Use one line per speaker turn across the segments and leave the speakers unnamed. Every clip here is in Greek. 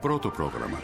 Πρώτο πρόγραμμα.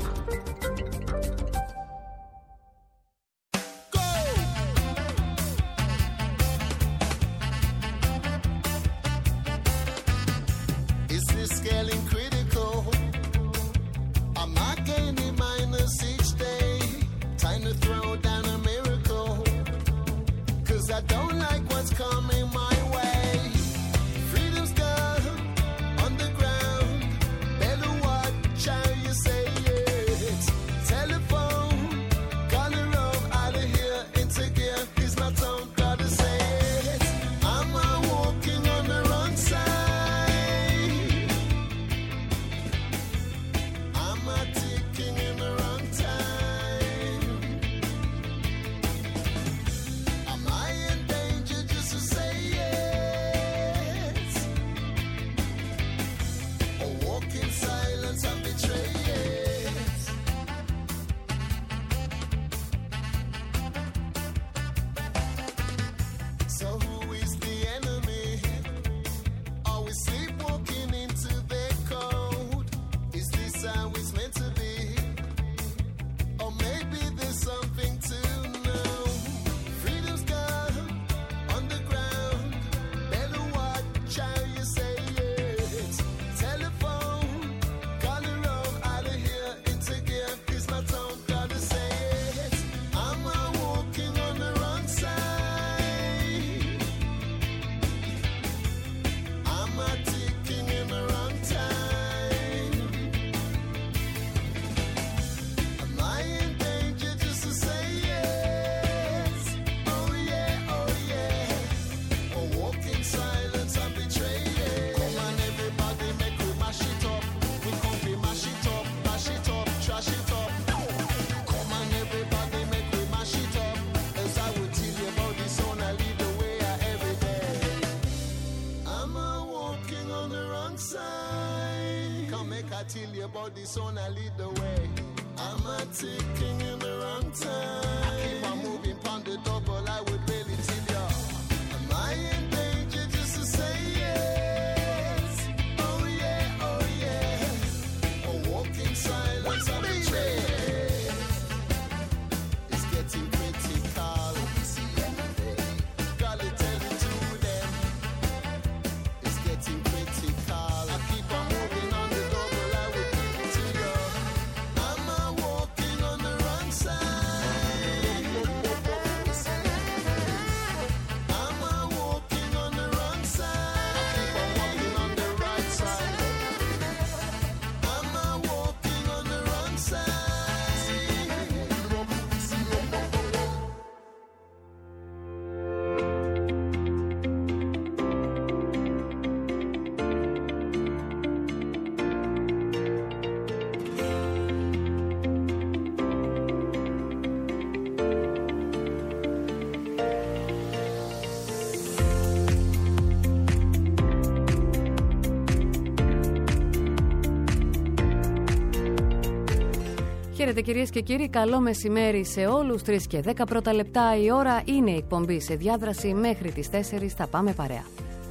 Χαίρετε κυρίες και κύριοι, καλό μεσημέρι σε όλους. 3 και 10 πρώτα λεπτά η ώρα είναι η εκπομπή σε διάδραση μέχρι τις 4 θα πάμε παρέα.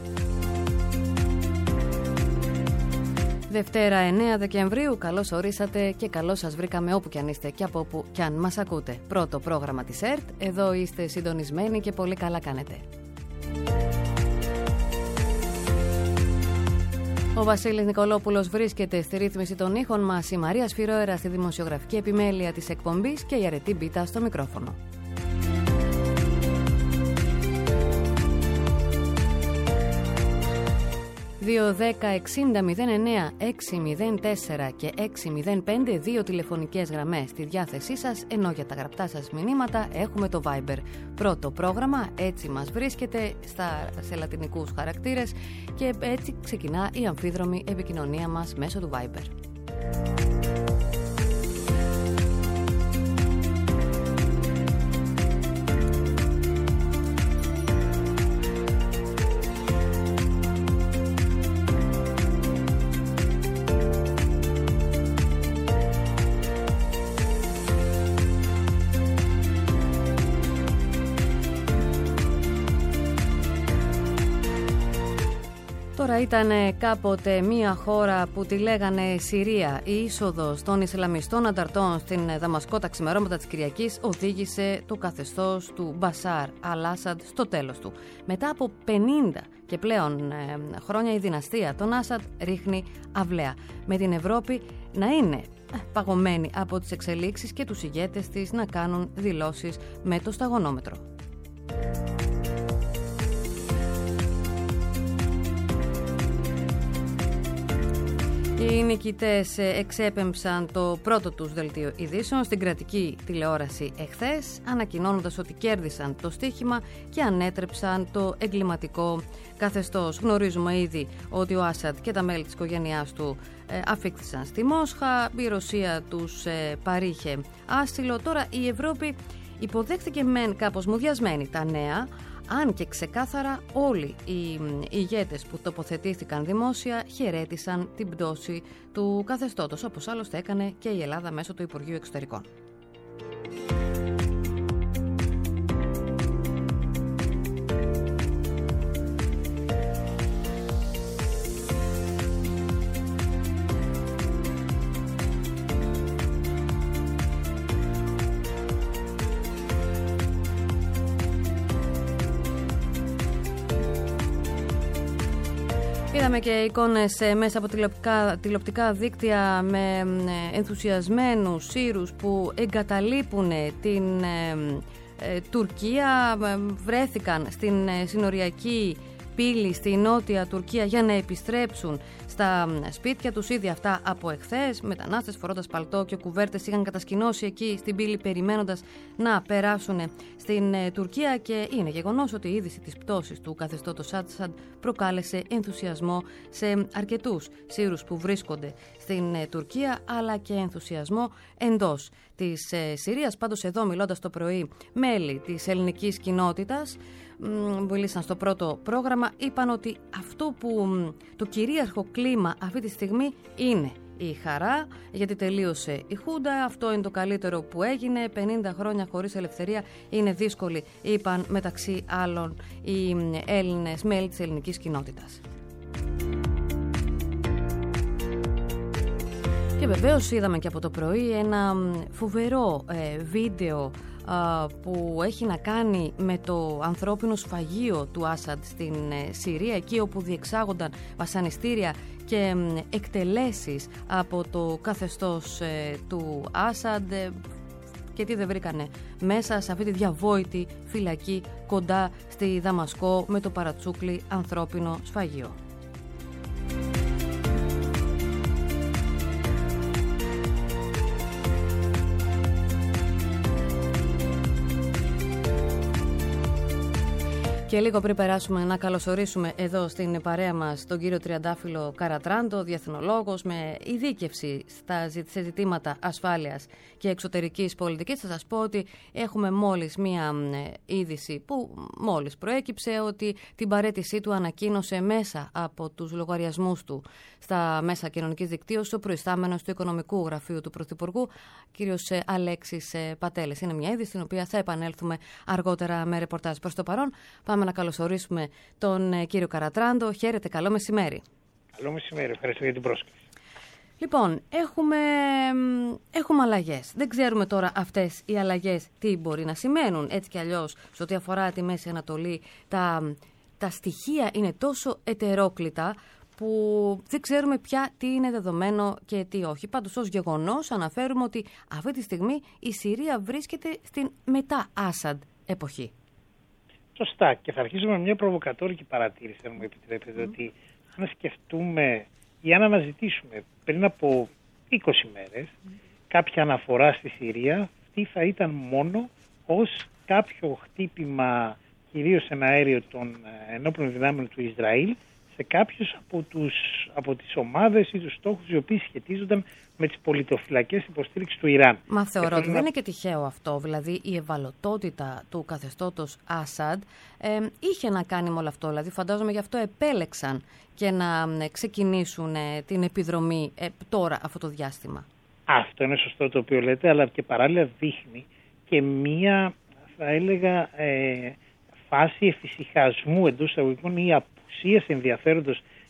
Δευτέρα 9 Δεκεμβρίου, καλώς ορίσατε και καλώς σας βρήκαμε όπου κι αν είστε και από όπου κι αν μας ακούτε. Πρώτο πρόγραμμα της ΕΡΤ, εδώ είστε συντονισμένοι και πολύ καλά κάνετε. Ο Βασίλης Νικολόπουλος βρίσκεται στη ρύθμιση των ήχων μας, η Μαρία Σφυρόερα στη δημοσιογραφική επιμέλεια της εκπομπής και η Αρετή Μπίτα στο μικρόφωνο. ...210-60-09-604 και 605, δύο τηλεφωνικές γραμμές στη διάθεσή σας, ενώ για τα γραπτά σας μηνύματα έχουμε το Viber. Πρώτο πρόγραμμα, έτσι μας βρίσκεται σε λατινικούς χαρακτήρες και έτσι ξεκινά η αμφίδρομη επικοινωνία μας μέσω του Viber. Τώρα ήταν κάποτε μια χώρα που τη λέγανε Συρία. Η είσοδος των Ισλαμιστών ανταρτών στην Δαμασκό τα ξημερώματα της Κυριακής οδήγησε το καθεστώς του Μπασάρ Αλ-Άσαντ στο τέλος του. Μετά από 50 και πλέον χρόνια η δυναστεία των Άσαντ ρίχνει αυλαία, με την Ευρώπη να είναι παγωμένη από τις εξελίξεις και τους ηγέτες της να κάνουν δηλώσεις με το σταγονόμετρο. Οι νικητές εξέπεμψαν το πρώτο τους δελτίο ειδήσεων στην κρατική τηλεόραση εχθές, ανακοινώνοντας ότι κέρδισαν το στοίχημα και ανέτρεψαν το εγκληματικό καθεστώς. Γνωρίζουμε ήδη ότι ο Άσαντ και τα μέλη της οικογένειάς του αφήχθησαν στη Μόσχα, η Ρωσία τους παρήχε άσυλο. Τώρα η Ευρώπη υποδέχθηκε μεν κάπως μουδιασμένη τα νέα, αν και ξεκάθαρα όλοι οι ηγέτες που τοποθετήθηκαν δημόσια χαιρέτησαν την πτώση του καθεστώτος, όπως άλλωστε έκανε και η Ελλάδα μέσω του Υπουργείου Εξωτερικών. Είδαμε και εικόνες μέσα από τηλεοπτικά δίκτυα με ενθουσιασμένους Σύρους που εγκαταλείπουν την Τουρκία, βρέθηκαν στην συνοριακή πύλη στη νότια Τουρκία για να επιστρέψουν στα σπίτια τους. Ήδη αυτά από εχθές, μετανάστες φορώντας παλτό και κουβέρτες είχαν κατασκηνώσει εκεί στην πύλη περιμένοντας να περάσουν στην Τουρκία, και είναι γεγονός ότι η είδηση της πτώσης του καθεστώτος Άσαντ προκάλεσε ενθουσιασμό σε αρκετούς Σύρους που βρίσκονται στην Τουρκία, αλλά και ενθουσιασμό εντός της Συρίας. Πάντως εδώ, μιλώντας το πρωί μέλη της ελληνικής κοινότητας, μιλήσαν στο πρώτο πρόγραμμα, είπαν ότι αυτό που το κυρίαρχο κλίμα αυτή τη στιγμή είναι η χαρά, γιατί τελείωσε η Χούντα, αυτό είναι το καλύτερο που έγινε, 50 χρόνια χωρίς ελευθερία είναι δύσκολη, είπαν μεταξύ άλλων οι Έλληνες μέλη της ελληνικής κοινότητας. Και βεβαίως είδαμε και από το πρωί ένα φοβερό βίντεο που έχει να κάνει με το ανθρώπινο σφαγείο του Άσαντ στην Συρία, εκεί όπου διεξάγονταν βασανιστήρια και εκτελέσεις από το καθεστώς του Άσαντ. Και τι δεν βρήκανε μέσα σε αυτή τη διαβόητη φυλακή κοντά στη Δαμασκό με το παρατσούκλι ανθρώπινο σφαγείο. Και λίγο πριν περάσουμε να καλωσορίσουμε εδώ στην παρέα μας τον κύριο Τριαντάφυλλο Καρατράντο, διεθνολόγος με ειδίκευση σε ζητήματα ασφάλειας και εξωτερικής πολιτικής. Θα σας πω ότι έχουμε μόλις μία είδηση που μόλις προέκυψε, ότι την παραίτησή του ανακοίνωσε μέσα από τους λογαριασμούς του στα μέσα κοινωνικής δικτύωσης ο προϊστάμενος του Οικονομικού Γραφείου του Πρωθυπουργού, κύριος Αλέξης Πατέλης. Είναι μια είδηση στην οποία θα επανέλθουμε αργότερα με ρεπορτάζ. Προς το παρόν, πάμε να καλωσορίσουμε τον κύριο Καρατράντο. Χαίρετε, καλό μεσημέρι.
Καλό μεσημέρι, ευχαριστώ για την πρόσκληση.
Λοιπόν, έχουμε αλλαγές. Δεν ξέρουμε τώρα αυτές οι αλλαγές τι μπορεί να σημαίνουν. Έτσι κι αλλιώς, σε ό,τι αφορά τη Μέση Ανατολή, τα στοιχεία είναι τόσο ετερόκλητα που δεν ξέρουμε πια τι είναι δεδομένο και τι όχι. Πάντως, ως γεγονός αναφέρουμε ότι αυτή τη στιγμή η Συρία βρίσκεται στην μετά-Άσαντ εποχή.
Σωστά. Και θα αρχίσουμε με μια προβοκατόρικη παρατήρηση, αν μου επιτρέπετε, ότι αν σκεφτούμε ή αν αναζητήσουμε πριν από 20 μέρες κάποια αναφορά στη Συρία, αυτή θα ήταν μόνο ως κάποιο χτύπημα, κυρίως ένα αέριο των ενόπλων δυνάμεων του Ισραήλ, σε κάποιους από τις ομάδες ή τους στόχους οι οποίοι σχετίζονταν με τις πολιτοφυλακές υποστήριξης του Ιράν.
Μα θεωρώ ότι δεν είναι και τυχαίο αυτό. Δηλαδή η ευαλωτότητα του καθεστώτος Άσαντ είχε να κάνει με όλο αυτό. Δηλαδή φαντάζομαι γι' αυτό επέλεξαν και να ξεκινήσουν την επιδρομή τώρα αυτό το διάστημα. Αυτό
είναι σωστό το οποίο λέτε, αλλά και παράλληλα δείχνει και μία, θα έλεγα, φάση εφησυχασμού εντός εισαγωγικών ή απουσίας ενδιαφέροντος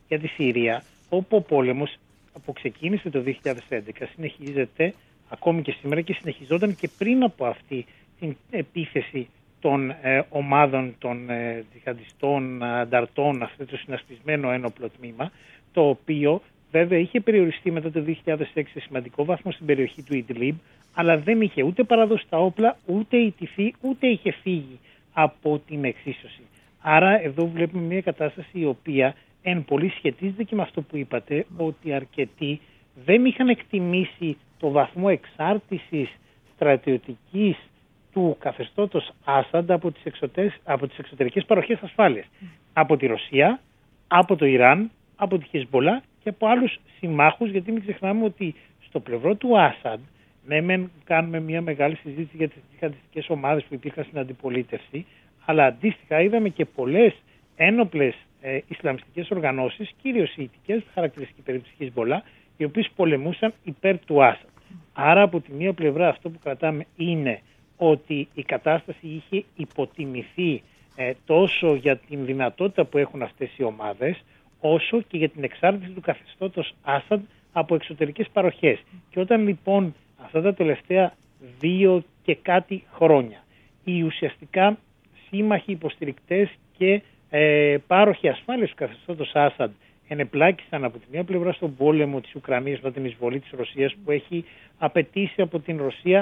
για τη Συρία, όπου ο πόλεμος που ξεκίνησε το 2011 συνεχίζεται ακόμη και σήμερα και συνεχιζόταν και πριν από αυτή την επίθεση των ομάδων των τζιχαντιστών, ανταρτών, αυτό το συνασπισμένο ένοπλο τμήμα, το οποίο βέβαια είχε περιοριστεί μετά το 2006 σε σημαντικό βαθμό στην περιοχή του Ιντλίμπ, αλλά δεν είχε ούτε παραδώσει τα όπλα, ούτε ιτηθεί, ούτε είχε φύγει από την εξίσωση. Άρα εδώ βλέπουμε μια κατάσταση η οποία εν πολύ σχετίζεται και με αυτό που είπατε, ότι αρκετοί δεν είχαν εκτιμήσει το βαθμό εξάρτησης στρατιωτικής του καθεστώτος Άσαντ από τις εξωτερικές παροχές ασφάλειας. Από τη Ρωσία, από το Ιράν, από τη Χεσμπολά και από άλλους συμμάχους, γιατί μην ξεχνάμε ότι στο πλευρό του Άσαντ, ναι, μεν κάνουμε μια μεγάλη συζήτηση για τις τζιχαντιστικές ομάδες που υπήρχαν στην αντιπολίτευση, αλλά αντίστοιχα είδαμε και πολλές ένοπλες ισλαμιστικές οργανώσεις, κυρίως ιητικές, χαρακτηριστική περίπτωση Χεσμπολά, οι οποίες πολεμούσαν υπέρ του Άσαντ. Άρα από τη μία πλευρά αυτό που κρατάμε είναι ότι η κατάσταση είχε υποτιμηθεί τόσο για την δυνατότητα που έχουν αυτές οι ομάδες, όσο και για την εξάρτηση του καθεστώτος Άσαντ από εξωτερικές παροχές. Και όταν λοιπόν αυτά τα τελευταία 2 και κάτι χρόνια οι ουσιαστικά σύμμαχοι, υποστηρικτές και πάροχοι ασφάλειας του καθεστώτος Άσαντ ενεπλάκησαν από τη μία πλευρά στον πόλεμο της Ουκρανίας μετά την εισβολή της Ρωσίας, που έχει απαιτήσει από την Ρωσία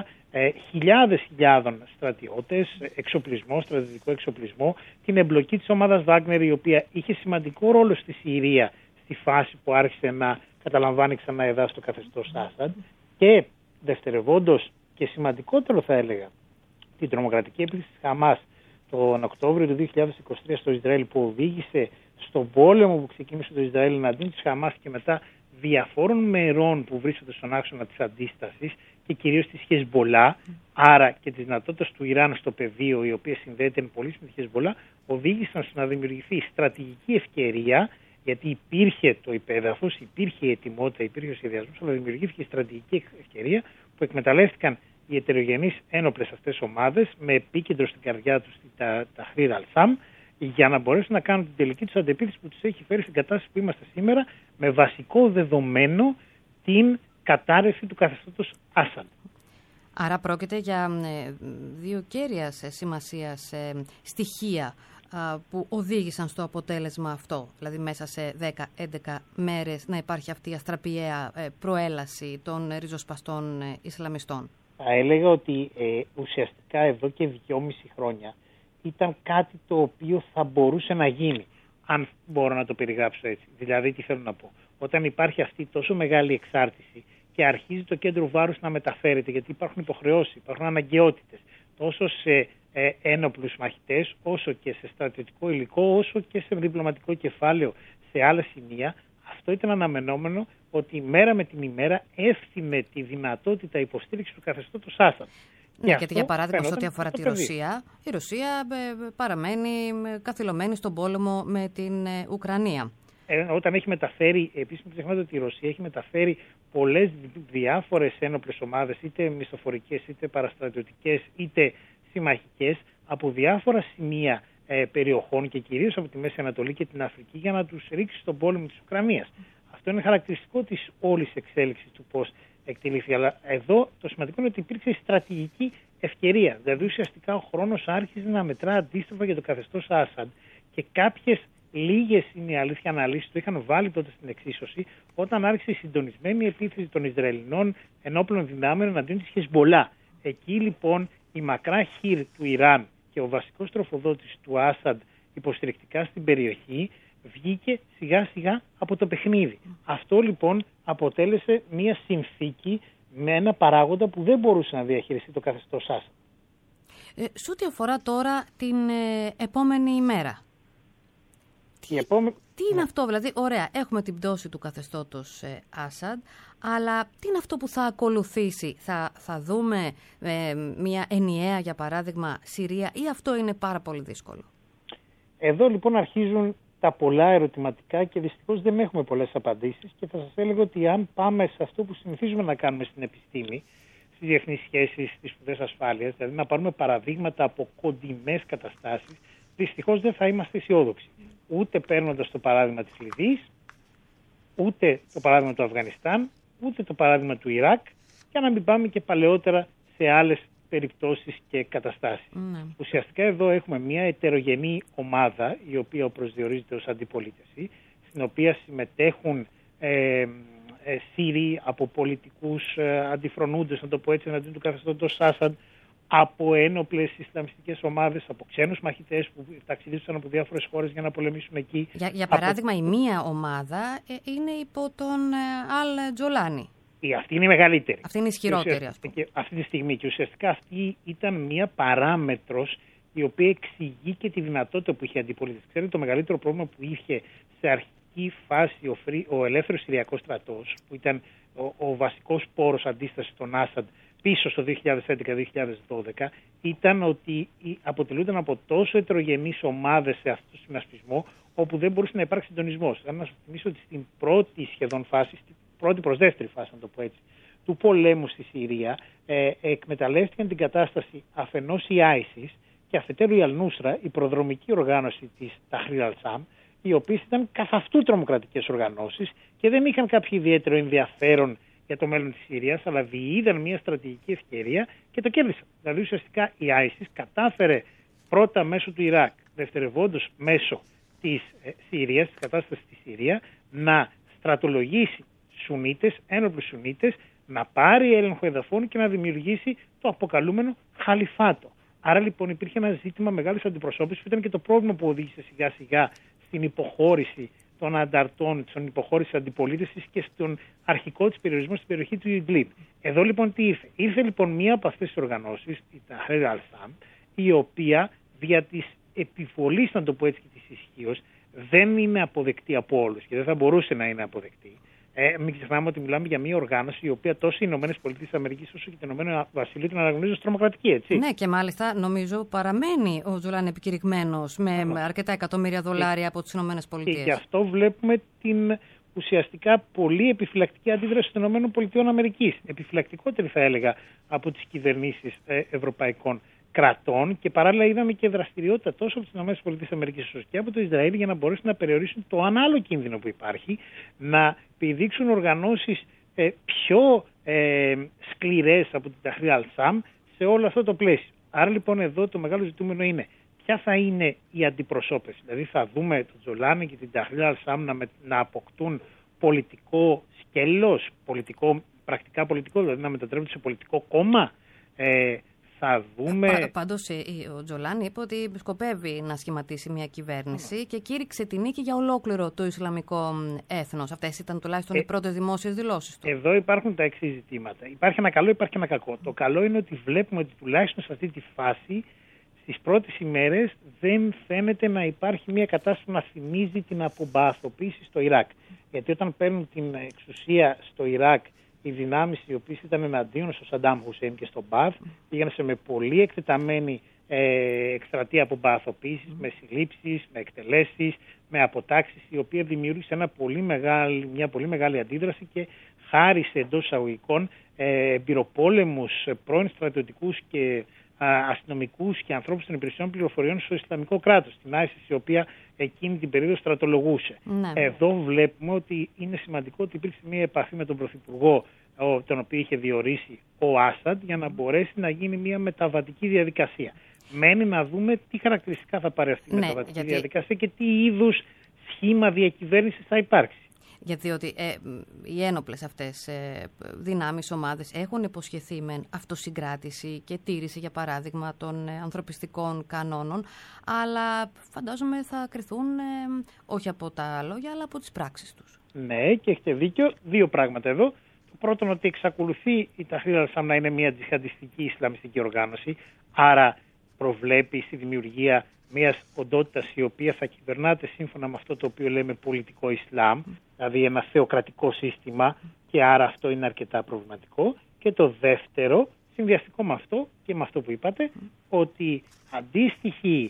χιλιάδων στρατιώτες, εξοπλισμό, στρατιωτικό εξοπλισμό, την εμπλοκή της ομάδας Βάγνερ, η οποία είχε σημαντικό ρόλο στη Συρία στη φάση που άρχισε να καταλαμβάνει ξανά εδάφη στο καθεστώς Άσαντ, και δευτερευόντως και σημαντικότερο θα έλεγα την τρομοκρατική επίθεση της Χαμάς τον Οκτώβριο του 2023 στο Ισραήλ, που οδήγησε στον πόλεμο που ξεκίνησε το Ισραήλ εναντίον της Χαμάς και μετά διαφόρων μερών που βρίσκονται στον άξονα της αντίστασης και κυρίως της Χεσμπολά, άρα και της δυνατότητας του Ιράν στο πεδίο, η οποία συνδέεται πολύ με τη Χεσμπολά, οδήγησαν στο να δημιουργηθεί στρατηγική ευκαιρία, γιατί υπήρχε το υπέδαφος, υπήρχε η ετοιμότητα, υπήρχε ο σχεδιασμός, αλλά δημιουργήθηκε η στρατηγική ευκαιρία που εκμεταλλεύτηκαν οι ετερογενείς ένοπλες αυτές ομάδες με επίκεντρο στην καρδιά τους τα Ταχρήρ Αλ-Σαμ, για να μπορέσουν να κάνουν την τελική τους αντεπίθεση που τους έχει φέρει στην κατάσταση που είμαστε σήμερα, με βασικό δεδομένο την κατάρρευση του καθεστώτος Άσαντ.
Άρα πρόκειται για δύο κέρυας σημασίας στοιχεία που οδήγησαν στο αποτέλεσμα αυτό, δηλαδή μέσα σε 10-11 μέρες να υπάρχει αυτή η αστραπιαία προέλαση των ριζοσπαστών Ισλαμιστών.
Θα έλεγα ότι ουσιαστικά εδώ και 2,5 χρόνια ήταν κάτι το οποίο θα μπορούσε να γίνει, αν μπορώ να το περιγράψω έτσι. Δηλαδή, τι θέλω να πω. Όταν υπάρχει αυτή τόσο μεγάλη εξάρτηση και αρχίζει το κέντρο βάρους να μεταφέρεται, γιατί υπάρχουν υποχρεώσεις, υπάρχουν αναγκαιότητες, τόσο σε ένοπλους μαχητές, όσο και σε στρατιωτικό υλικό, όσο και σε διπλωματικό κεφάλαιο σε άλλα σημεία, αυτό ήταν αναμενόμενο ότι μέρα με την ημέρα έφθινε τη δυνατότητα υποστήριξης του καθεστώτος Άσαντ.
Ναι, γιατί για παράδειγμα, σε ό,τι αφορά τη Ρωσία, η Ρωσία παραμένει καθυλωμένη στον πόλεμο με την Ουκρανία.
Όταν έχει μεταφέρει, επίσης μην ξεχνάτε ότι η Ρωσία έχει μεταφέρει πολλές διάφορες ένοπλες ομάδες, είτε μισθοφορικές, είτε παραστρατιωτικές, είτε συμμαχικές, από διάφορα σημεία περιοχών και κυρίως από τη Μέση Ανατολή και την Αφρική, για να τους ρίξει στον πόλεμο της Ουκρανίας. Αυτό είναι χαρακτηριστικό της όλης εξέλιξης του πώς εκτελήθηκε. Αλλά εδώ το σημαντικό είναι ότι υπήρξε στρατηγική ευκαιρία. Δηλαδή ουσιαστικά ο χρόνος άρχιζε να μετρά αντίστροφα για το καθεστώς Άσαντ, και κάποιες λίγες, είναι η αλήθεια, αναλύσεις το είχαν βάλει τότε στην εξίσωση, όταν άρχισε η συντονισμένη επίθεση των Ισραηλινών ενόπλων δυνάμεων εναντίον της Χεσμπολά. Εκεί λοιπόν η μακρά χείρ του Ιράν και ο βασικός τροφοδότης του Άσαντ υποστηρικτικά στην περιοχή βγήκε σιγά σιγά από το παιχνίδι. Αυτό λοιπόν αποτέλεσε μια συνθήκη με ένα παράγοντα που δεν μπορούσε να διαχειριστεί το καθεστώς Άσαντ.
Σε ό,τι αφορά τώρα την επόμενη ημέρα. Τι είναι αυτό, δηλαδή, ωραία, έχουμε την πτώση του καθεστώτος Άσαντ, αλλά τι είναι αυτό που θα ακολουθήσει? Θα δούμε μια ενιαία, για παράδειγμα, Συρία, ή αυτό είναι πάρα πολύ δύσκολο? Εδώ
λοιπόν αρχίζουν τα πολλά ερωτηματικά και δυστυχώς δεν έχουμε πολλές απαντήσεις, και θα σας έλεγα ότι αν πάμε σε αυτό που συνηθίζουμε να κάνουμε στην επιστήμη, στις διεθνείς σχέσεις, στις σπουδές ασφάλειας, δηλαδή να πάρουμε παραδείγματα από κοντινές καταστάσεις, δυστυχώς δεν θα είμαστε αισιόδοξοι. Ούτε παίρνοντας το παράδειγμα της Λιβύης, ούτε το παράδειγμα του Αφγανιστάν, ούτε το παράδειγμα του Ιράκ, για να μην πάμε και παλαιότερα σε άλλες περιπτώσεις και καταστάσεις. Ουσιαστικά εδώ έχουμε μια ετερογενή ομάδα, η οποία προσδιορίζεται ως αντιπολίτευση, στην οποία συμμετέχουν Σύριοι από πολιτικούς αντιφρονούντες, να το πω έτσι, εναντίον του καθεστώτος Άσαντ, από ένοπλες Ισλαμιστικές ομάδες, από ξένους μαχητές που ταξιδίσαν από διάφορες χώρες για να πολεμήσουν εκεί.
Για παράδειγμα, η μία ομάδα είναι υπό τον Αλ Τζολάνι.
Αυτή είναι η μεγαλύτερη.
Αυτή είναι η ισχυρότερη.
Αυτή τη στιγμή. Και ουσιαστικά αυτή ήταν μια παράμετρος η οποία εξηγεί και τη δυνατότητα που είχε αντιπολίτευση. Ξέρετε, το μεγαλύτερο πρόβλημα που είχε σε αρχική φάση ο ελεύθερος Συριακός στρατός, που ήταν ο βασικός πόρος αντίστασης των Άσαντ πίσω στο 2011-2012, ήταν ότι αποτελούνταν από τόσο ετερογενείς ομάδες σε αυτό το συνασπισμό, όπου δεν μπορούσε να υπάρξει συντονισμός. Θα να σας θυμίσω ότι στην πρώτη σχεδόν φάση, στην πρώτη προς δεύτερη φάση, να το πω έτσι, του πολέμου στη Συρία, εκμεταλλεύτηκαν την κατάσταση αφενός η ISIS και αφετέρου η Al-Nusra, η προδρομική οργάνωση της Tahrir al-Sham, οι οποίες ήταν καθ' αυτού τρομοκρατικές οργανώσεις και δεν είχαν κάποιο ιδιαίτερο ενδιαφέρον για το μέλλον της Συρίας, αλλά διείδαν μια στρατηγική ευκαιρία και το κέρδισαν. Δηλαδή ουσιαστικά η ISIS κατάφερε πρώτα μέσω του Ιράκ, δευτερευόντως μέσω της Συρίας, της κατάστασης στη Συρία, να στρατολογήσει Σουνίτες, ένοπλους Σουνίτες, να πάρει έλεγχο εδαφών και να δημιουργήσει το αποκαλούμενο χαλιφάτο. Άρα λοιπόν υπήρχε ένα ζήτημα μεγάλης αντιπροσώπησης που ήταν και το πρόβλημα που οδήγησε σιγά σιγά στην υποχώρηση των ανταρτών, στην υποχώρηση αντιπολίτευσης και στον αρχικό της περιορισμό στην περιοχή του Ιντλίμπ. Εδώ λοιπόν τι ήρθε? Ήρθε λοιπόν μία από αυτές τις οργανώσεις, η Tahrir al-Sham, η οποία δια της επιβολής, να το πω έτσι, και της ισχύως, δεν είναι αποδεκτή από όλους και δεν θα μπορούσε να είναι αποδεκτή. Μην ξεχνάμε ότι μιλάμε για μια οργάνωση η οποία τόσο οι ΗΠΑ όσο και το Ηνωμένο Βασίλειο την αναγνωρίζουν ως τρομοκρατική, έτσι.
Ναι, και μάλιστα νομίζω παραμένει ο Τζολάνι επικηρυγμένος με αρκετά εκατομμύρια δολάρια από τις ΗΠΑ.
Και γι' αυτό βλέπουμε την ουσιαστικά πολύ επιφυλακτική αντίδραση των ΗΠΑ. Επιφυλακτικότερη θα έλεγα από τις κυβερνήσεις ευρωπαϊκών κρατών, και παράλληλα είδαμε και δραστηριότητα τόσο από τις ΗΠΑ όσο και από το Ισραήλ για να μπορέσουν να περιορίσουν το άλλο κίνδυνο που υπάρχει, να επιδείξουν οργανώσεις πιο σκληρές από την Tahrir al-Sham σε όλο αυτό το πλαίσιο. Άρα λοιπόν εδώ το μεγάλο ζητούμενο είναι ποια θα είναι η αντιπροσώπευση. Δηλαδή θα δούμε τον Τζολάνι και την Tahrir al-Sham να αποκτούν πολιτικό σκέλος, πρακτικά πολιτικό, δηλαδή να μετατρέπονται σε πολιτικό κόμμα. Θα δούμε...
Πάντως ο Τζολάνι είπε ότι σκοπεύει να σχηματίσει μια κυβέρνηση και κήρυξε τη νίκη για ολόκληρο το Ισλαμικό έθνος. Αυτές ήταν τουλάχιστον οι πρώτες δημόσιες δηλώσεις του.
Εδώ υπάρχουν τα εξής ζητήματα. Υπάρχει ένα καλό, υπάρχει και ένα κακό. Το καλό είναι ότι βλέπουμε ότι τουλάχιστον σε αυτή τη φάση, στις πρώτες ημέρες, δεν φαίνεται να υπάρχει μια κατάσταση που να θυμίζει την απομπαθοποίηση στο Ιράκ. Γιατί όταν παίρνουν την εξουσία στο Ιράκ οι δυνάμεις οι οποίες ήταν εναντίον στο Σαντάμ Χουσέιν και στον Μπαθ πήγαν σε με πολύ εκτεταμένη εκστρατεία απομπαθοποίησης, με συλλήψεις, με εκτελέσεις, με αποτάξεις, η οποία δημιούργησε μια πολύ μεγάλη αντίδραση και χάρισε εντός εισαγωγικών εμπειροπόλεμους, πρώην στρατιωτικούς και αστυνομικούς και ανθρώπους των υπηρεσιών πληροφοριών στο Ισλαμικό κράτος, την ISIS, η οποία εκείνη την περίοδο στρατολογούσε. Ναι. Εδώ βλέπουμε ότι είναι σημαντικό ότι υπήρξε μια επαφή με τον Πρωθυπουργό, τον οποίο είχε διορίσει ο Άσαντ, για να μπορέσει να γίνει μια μεταβατική διαδικασία. Μένει να δούμε τι χαρακτηριστικά θα πάρει αυτή η μεταβατική διαδικασία και τι είδους σχήμα διακυβέρνησης θα υπάρξει.
Γιατί ότι οι ένοπλες αυτές δυνάμεις, ομάδες έχουν υποσχεθεί με αυτοσυγκράτηση και τήρηση, για παράδειγμα, των ανθρωπιστικών κανόνων, αλλά φαντάζομαι θα κριθούν όχι από τα λόγια, αλλά από τις πράξεις τους.
Ναι, και έχετε δίκιο. Δύο πράγματα εδώ. Το πρώτο, ότι εξακολουθεί η Tahrir al-Sham να είναι μια τζιχαντιστική Ισλαμιστική οργάνωση, άρα προβλέπει στη δημιουργία μιας οντότητας η οποία θα κυβερνάται σύμφωνα με αυτό το οποίο λέμε πολιτικό Ισλάμ, δηλαδή ένα θεοκρατικό σύστημα, και άρα αυτό είναι αρκετά προβληματικό. Και το δεύτερο, συνδυαστικό με αυτό και με αυτό που είπατε, ότι αντίστοιχη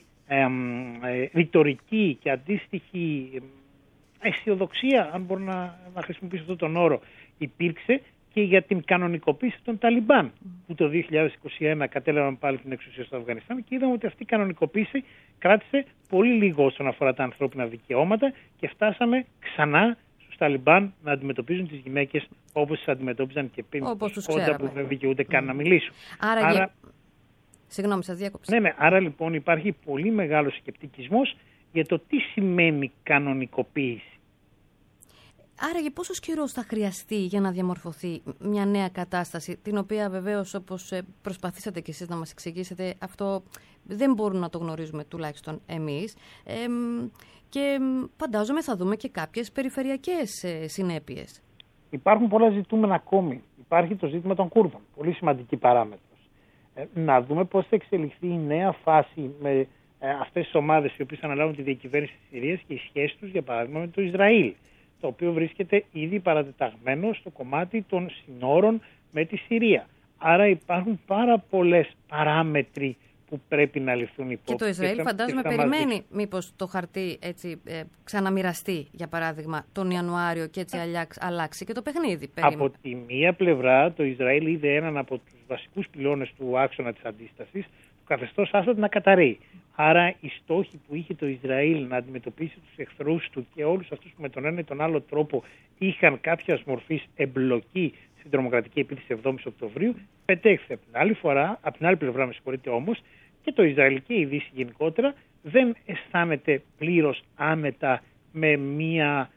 ρητορική και αντίστοιχη αισιοδοξία, αν μπορώ να χρησιμοποιήσω αυτόν τον όρο, υπήρξε και για την κανονικοποίηση των Ταλιμπάν, που το 2021 κατέλαβαν πάλι την εξουσία στο Αφγανιστάν, και είδαμε ότι αυτή η κανονικοποίηση κράτησε πολύ λίγο όσον αφορά τα ανθρώπινα δικαιώματα και φτάσαμε ξανά στους τους Ταλιμπάν να αντιμετωπίζουν τις γυναίκες όπως τις αντιμετώπιζαν και πριν, όταν που δεν δικαιούνται καν να μιλήσουν.
Άρα... Συγγνώμη, σας διάκοψα.
Ναι, άρα λοιπόν υπάρχει πολύ μεγάλος σκεπτικισμός για το τι σημαίνει κανονικοποίηση.
Άρα για πόσος καιρός θα χρειαστεί για να διαμορφωθεί μια νέα κατάσταση, την οποία βεβαίως, όπως προσπαθήσατε κι εσείς να μας εξηγήσετε, αυτό δεν μπορούμε να το γνωρίζουμε τουλάχιστον εμείς, και φαντάζομαι θα δούμε και κάποιες περιφερειακές συνέπειες. Υπάρχουν
πολλά ζητούμενα ακόμη. Υπάρχει το ζήτημα των Κούρδων, πολύ σημαντική παράμετρος. Να δούμε πώς θα εξελιχθεί η νέα φάση με αυτές τις ομάδες οι οποίες αναλάβουν τη διακυβέρνηση της Συρίας και οι σχέσεις τους, για παράδειγμα, με το Ισραήλ, το οποίο βρίσκεται ήδη παρατεταγμένο στο κομμάτι των συνόρων με τη Συρία. Άρα υπάρχουν πάρα πολλές παράμετροι που πρέπει να ληφθούν υπόψη.
Και το Ισραήλ φαντάζομαι περιμένει μήπως το χαρτί έτσι ξαναμοιραστεί, για παράδειγμα, τον Ιανουάριο και έτσι αλλάξει και το παιχνίδι.
Από τη μία πλευρά το Ισραήλ είδε έναν από τους βασικούς πυλώνες του άξονα της αντίστασης, το καθεστώς Άσαντ, να καταρρεί. Άρα οι στόχοι που είχε το Ισραήλ να αντιμετωπίσει τους εχθρούς του και όλους αυτούς που με τον ένα ή τον άλλο τρόπο είχαν κάποια μορφής εμπλοκή στην τρομοκρατική επίθεση 7η Οκτωβρίου, πετέχθη. Από την άλλη πλευρά, με συγχωρείτε όμως, και το Ισραήλ και η Δύση γενικότερα δεν αισθάνεται πλήρως άνετα με μια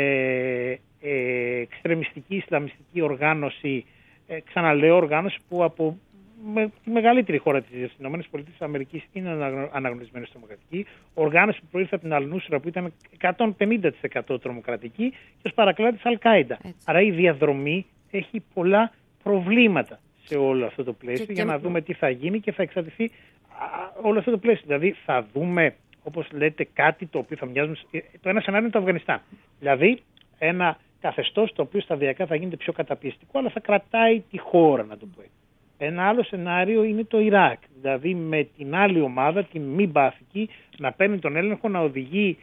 εξτρεμιστική ισλαμιστική οργάνωση, ξαναλέω οργάνωση που με τη μεγαλύτερη χώρα της ΗΠΑ είναι αναγνωρισμένη τρομοκρατική, οργάνωση που προήλθε από την Αλνούσρα που ήταν 150% τρομοκρατική και ως παρακλάδι της Αλ-Κάιντα. Άρα η διαδρομή έχει πολλά προβλήματα σε όλο αυτό το πλαίσιο για να δούμε τι θα γίνει και θα εξαρτηθεί όλο αυτό το πλαίσιο. Δηλαδή θα δούμε, όπως λέτε, κάτι το οποίο θα μοιάζουμε. Το ένα σενάριο είναι το Αφγανιστάν. Δηλαδή ένα καθεστώς το οποίο σταδιακά θα γίνεται πιο καταπιεστικό, αλλά θα κρατάει τη χώρα, να το πω έτσι. Ένα άλλο σενάριο είναι το Ιράκ. Δηλαδή με την άλλη ομάδα, την μη μπαθική, να παίρνει τον έλεγχο, να οδηγεί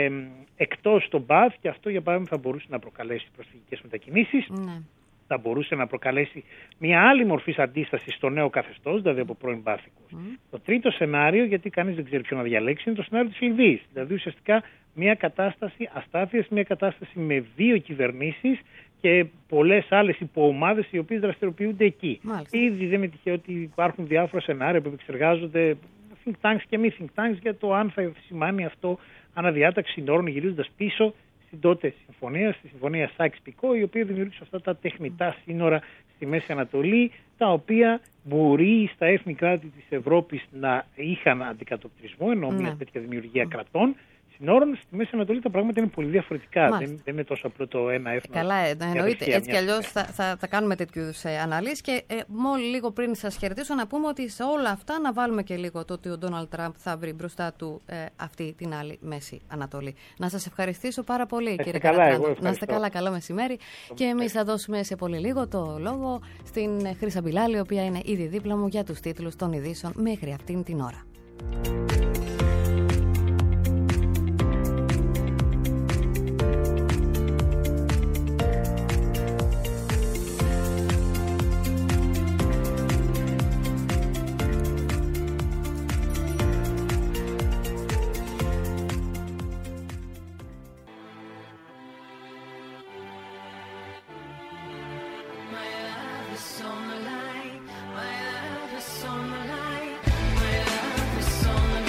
εκτός τον Μπαθ, και αυτό για παράδειγμα θα μπορούσε να προκαλέσει προσφυγικές μετακινήσεις. Ναι. Θα μπορούσε να προκαλέσει μια άλλη μορφή αντίσταση στο νέο καθεστώς, δηλαδή από πρώην Μπαθικούς. Το τρίτο σενάριο, γιατί κανείς δεν ξέρει ποιο να διαλέξει, είναι το σενάριο της Λιβύης. Δηλαδή ουσιαστικά μια κατάσταση αστάθειας, μια κατάσταση με δύο κυβερνήσεις και πολλές άλλες υποομάδες οι οποίες δραστηριοποιούνται εκεί. Μάλιστα. Ήδη δεν είναι τυχαίο ότι υπάρχουν διάφορα σενάρια που επεξεργάζονται think tanks και μη think tanks για το αν θα σημάνει αυτό αναδιάταξη συνόρων, γυρίζοντας πίσω στην τότε συμφωνία, στη συμφωνία Σάικς-Πικό, η οποία δημιούργησε αυτά τα τεχνητά σύνορα στη Μέση Ανατολή, τα οποία μπορεί στα έθνη κράτη της Ευρώπης να είχαν αντικατοπτρισμό, ενώ μια τέτοια δημιουργία κρατών. Συνόρων, στη Μέση Ανατολή τα πράγματα είναι πολύ διαφορετικά. Δεν είναι τόσο απλό το ένα έθνος.
Καλά, εννοείται. Έτσι κι αλλιώς θα κάνουμε τέτοιου είδους αναλύσεις. Και μόλις λίγο πριν σας χαιρετήσω, να πούμε ότι σε όλα αυτά να βάλουμε και λίγο το ότι ο Ντόναλντ Τραμπ θα βρει μπροστά του αυτή την άλλη Μέση Ανατολή. Να σας ευχαριστήσω πάρα πολύ, κύριε Καρατράντο. Να είστε καλά, καλό μεσημέρι. Και εμείς θα δώσουμε σε πολύ λίγο το λόγο στην Χρύσα Μπιλάλη, η οποία είναι ήδη δίπλα μου για τους τίτλους των ειδήσεων μέχρι αυτήν την ώρα.
On the line, my love is on the line, my love is on the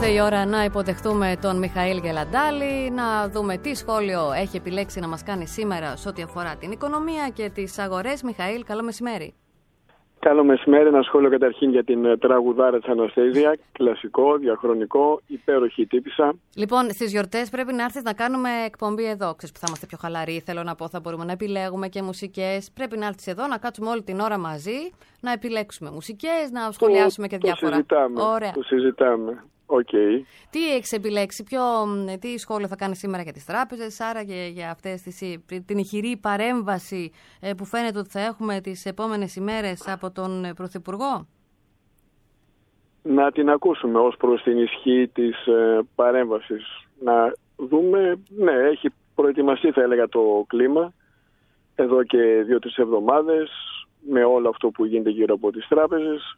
Ήρθε η ώρα να υποδεχτούμε τον Μιχαήλ Γελαντάλη, να δούμε τι σχόλιο έχει επιλέξει να μας κάνει σήμερα σε ό,τι αφορά την οικονομία και τις αγορές. Μιχαήλ, καλό μεσημέρι.
Καλό μεσημέρι. Ένα σχόλιο καταρχήν για την τραγουδάρα της Αναστέζια. Κλασικό, διαχρονικό, υπέροχη τύπισσα.
Λοιπόν, στις γιορτές πρέπει να έρθεις να κάνουμε εκπομπή εδώ. Ξέρεις που θα είμαστε πιο χαλαροί. Θέλω να πω, θα μπορούμε να επιλέγουμε και μουσικές. Πρέπει να έρθεις εδώ, να κάτσουμε όλη την ώρα μαζί, να επιλέξουμε μουσικές, να σχολιάσουμε και διάφορα.
Το συζητάμε. Okay.
Τι έχεις επιλέξει, τι σχόλιο θα κάνεις σήμερα για τις τράπεζες, άρα και για αυτές την ηχηρή παρέμβαση που φαίνεται ότι θα έχουμε τις επόμενες ημέρες από τον Πρωθυπουργό?
Να την ακούσουμε ως προς την ισχύ της παρέμβασης. Να δούμε, ναι, έχει προετοιμαστεί θα έλεγα το κλίμα εδώ και 2-3 εβδομάδες με όλο αυτό που γίνεται γύρω από τις τράπεζες.